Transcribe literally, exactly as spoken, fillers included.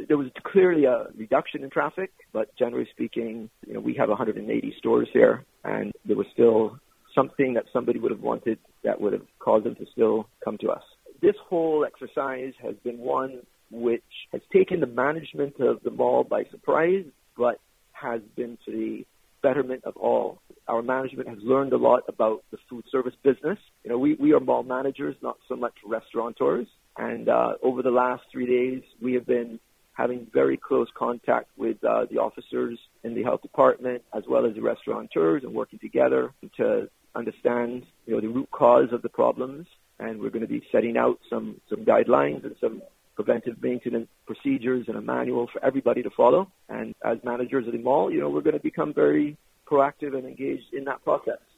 there was clearly a reduction in traffic, but generally speaking, you know, we have one hundred eighty stores here, and there was still something that somebody would have wanted that would have caused them to still come to us. This whole exercise has been one which has taken the management of the mall by surprise, but has been to the betterment of all. Our management has learned a lot about the food service business. You know, we, we are mall managers, not so much restaurateurs. And uh, over the last three days, we have been having very close contact with uh, the officers in the health department, as well as the restaurateurs, and working together to understand, you know, the root cause of the problems. And we're going to be setting out some, some guidelines and some preventive maintenance procedures and a manual for everybody to follow. And as managers of the mall, you know, we're going to become very proactive and engaged in that process.